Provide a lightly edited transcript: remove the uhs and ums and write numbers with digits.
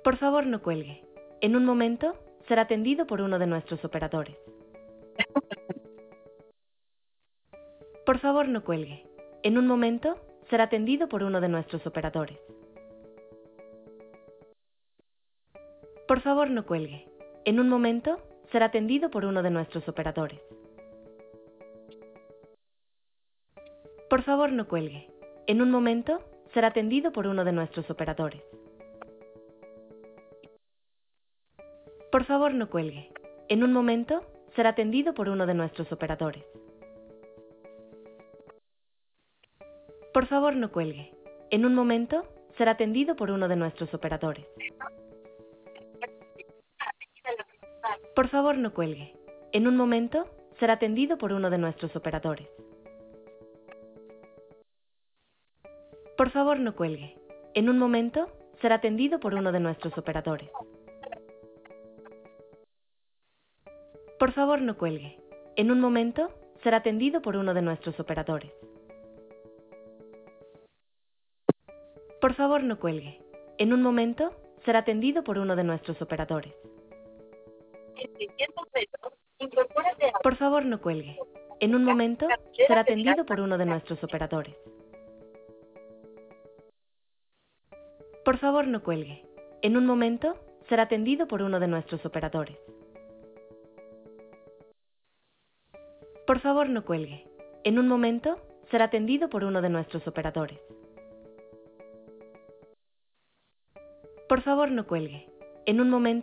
Por favor, no cuelgue. En un momento será atendido por uno de nuestros operadores. Por favor, no cuelgue. En un momento será atendido por uno de nuestros operadores. Por favor, no cuelgue. En un momento será atendido por uno de nuestros operadores. Por favor, no cuelgue. En un momento será atendido por uno de nuestros operadores. Por favor, no cuelgue. En un momento será atendido por uno de nuestros operadores. Por favor, no cuelgue. En un momento será atendido por uno de nuestros operadores. Por favor, no cuelgue. En un momento será atendido por uno de nuestros operadores. Por favor, no cuelgue. En un momento será atendido por uno de nuestros operadores. Por favor, no cuelgue. En un momento será atendido por uno de nuestros operadores. Por favor, no cuelgue. En un momento será atendido por uno de nuestros operadores. Por favor, no cuelgue. En un momento será atendido por uno de nuestros operadores. Por favor, no cuelgue. En un momento será atendido por uno de nuestros operadores. Por favor, no cuelgue. En un momento será atendido por uno de nuestros operadores. Por favor, no cuelgue. En un momento